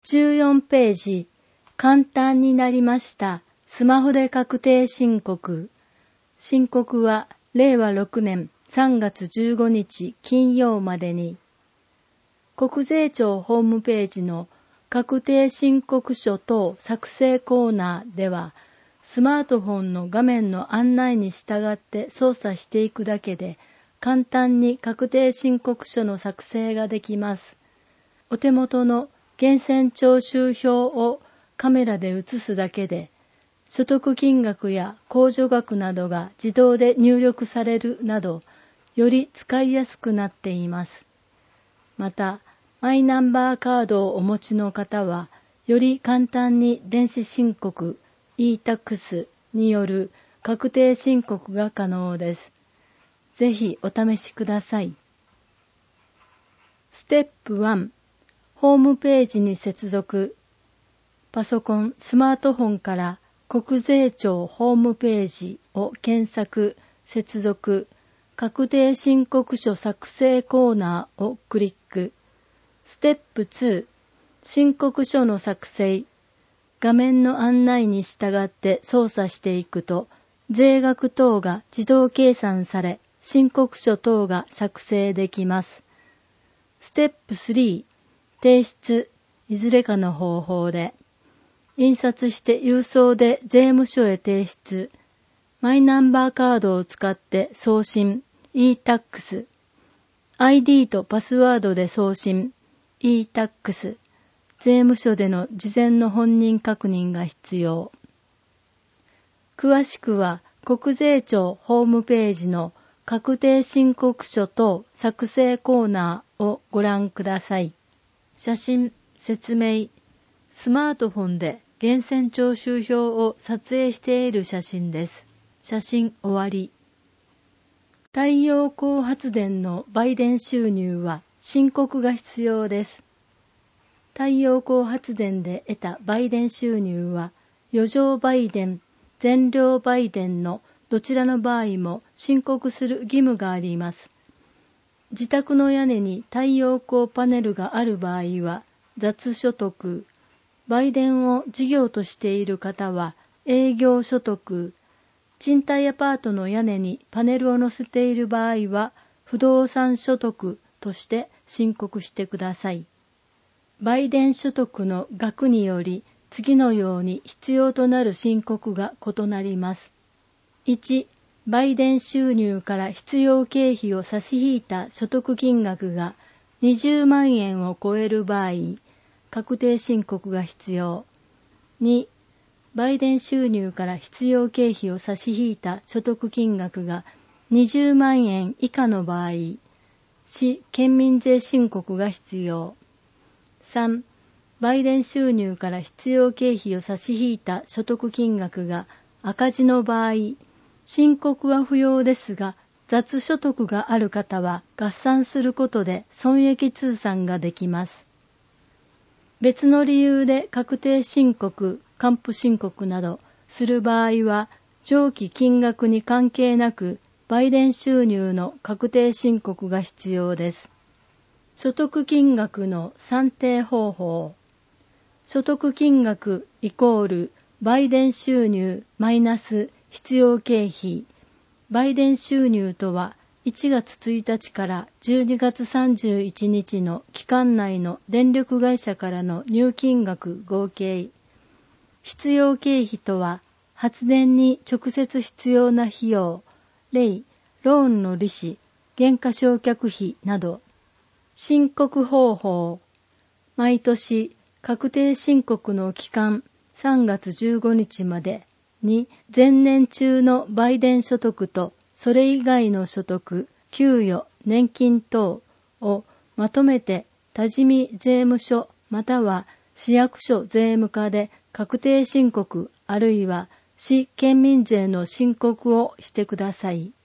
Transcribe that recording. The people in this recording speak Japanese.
14ページ、簡単になりました。スマホで確定申告。申告は令和6年3月15日金曜までに。国税庁ホームページの確定申告書等作成コーナーでは、スマートフォンの画面の案内に従って操作していくだけで、簡単に確定申告書の作成ができます。お手元の源泉徴収票をカメラで写すだけで、所得金額や控除額などが自動で入力されるなど、より使いやすくなっています。また、マイナンバーカードをお持ちの方は、より簡単に電子申告、e-tax による確定申告が可能です。ぜひお試しください。ステップ1、ホームページに接続。パソコン、スマートフォンから国税庁ホームページを検索、接続、確定申告書作成コーナーをクリック。ステップ2、申告書の作成。画面の案内に従って操作していくと、税額等が自動計算され、申告書等が作成できます。ステップ3、提出、いずれかの方法で、印刷して郵送で税務署へ提出、マイナンバーカードを使って送信、e-tax、ID とパスワードで送信、e-tax、税務署での事前の本人確認が必要。詳しくは国税庁ホームページの確定申告書等作成コーナーをご覧ください。写真、説明。スマートフォンで源泉徴収票を撮影している写真です。写真終わり。太陽光発電の売電収入は申告が必要です。太陽光発電で得た売電収入は、余剰売電、全量売電のどちらの場合も申告する義務があります。自宅の屋根に太陽光パネルがある場合は、雑所得、売電を事業としている方は営業所得、賃貸アパートの屋根にパネルを載せている場合は、不動産所得として申告してください。売電所得の額により次のように必要となる申告が異なります。1、売電収入から必要経費を差し引いた所得金額が20万円を超える場合、確定申告が必要。2、売電収入から必要経費を差し引いた所得金額が20万円以下の場合、市県民税申告が必要。3、売電収入から必要経費を差し引いた所得金額が赤字の場合、申告は不要ですが、雑所得がある方は合算することで損益通算ができます。別の理由で確定申告、還付申告などする場合は、上記金額に関係なく、売電収入の確定申告が必要です。所得金額の算定方法。所得金額イコール売電収入マイナス必要経費。売電収入とは1月1日から12月31日の期間内の電力会社からの入金額合計。必要経費とは発電に直接必要な費用、例、ローンの利子、減価償却費など。申告方法。毎年確定申告の期間3月15日までに前年中の売電所得とそれ以外の所得、給与、年金等をまとめて多治見税務署または市役所税務課で確定申告あるいは市県民税の申告をしてください。